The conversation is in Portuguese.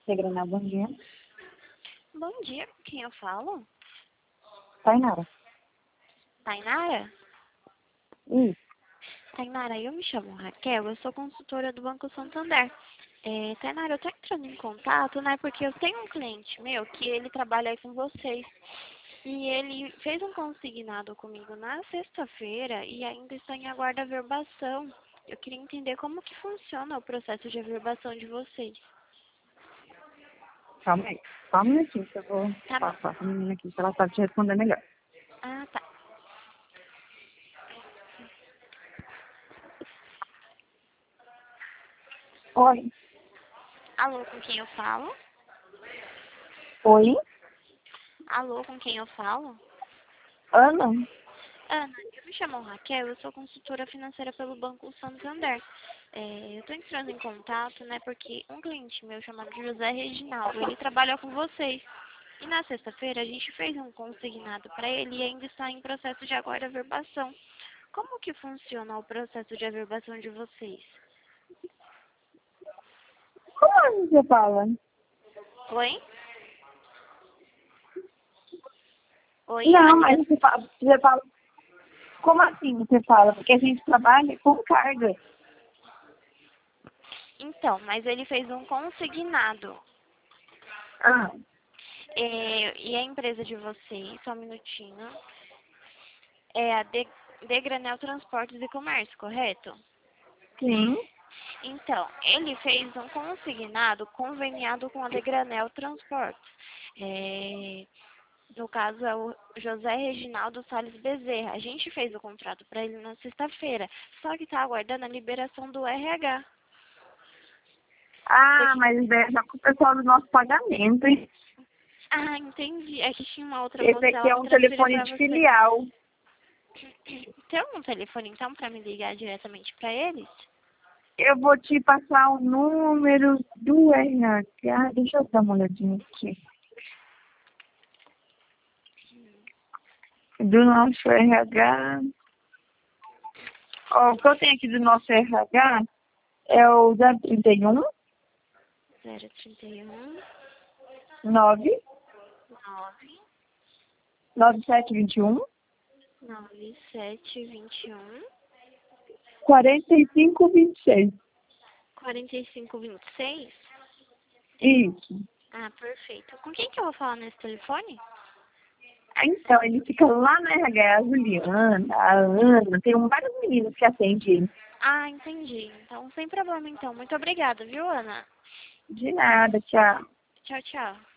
Segrenar, bom dia. Bom dia, com quem eu falo? Tainara. Tainara? Isso. Tainara, eu me chamo Raquel, eu sou consultora do Banco Santander. Tainara, eu tô entrando em contato, né, porque eu tenho um cliente meu que ele trabalha aí com vocês. E ele fez um consignado comigo na sexta-feira e ainda está em aguardo da averbação. Eu queria entender como que funciona o processo de averbação de vocês. Calma aí. Só um minutinho que eu vou Tá bom. passar pra menina aqui, que ela sabe te responder melhor. Ah, tá. Oi. Alô, com quem eu falo? Oi? Alô, com quem eu falo? Ana? Ana, eu me chamo Raquel, eu sou consultora financeira pelo Banco Santander. Eu estou entrando em contato, né, porque um cliente meu chamado José Reginaldo, ele trabalha com vocês. E na sexta-feira a gente fez um consignado para ele e ainda está em processo de agora averbação. Como que funciona o processo de averbação de vocês? Como assim você fala? Oi? Oi, a Não, mas ligação. você fala... Como assim você fala? Porque a gente trabalha com carga. Então, mas ele fez um consignado. Ah, E a empresa de vocês, só um minutinho, é a Degranel Transportes e Comércio, correto? sim. Então, ele fez um consignado conveniado com a Degranel Transportes. No caso, é o José Reginaldo Salles Bezerra. A gente fez o contrato para ele na sexta-feira, só que está aguardando a liberação do RH. Ah, mas é já com o pessoal do nosso pagamento, hein? Ah, entendi. É que tinha uma outra Esse moça, aqui ela é me um transferiu telefone para de você. filial. Tem algum telefone, então, para me ligar diretamente para eles? Eu vou te passar o número do RH. Deixa eu dar uma olhadinha aqui. Do nosso RH. Ó, o que eu tenho aqui do nosso RH é o 031 031 9 9 9721 9721 4526. 4526. Isso. Ah, perfeito. Com quem que eu vou falar nesse telefone? Então, ele fica lá na RH, a Juliana, a Ana, tem vários meninos que atendem ele. Ah, entendi. Então, sem problema, então. Muito obrigada, viu, Ana? De nada, tchau. Tchau, tchau.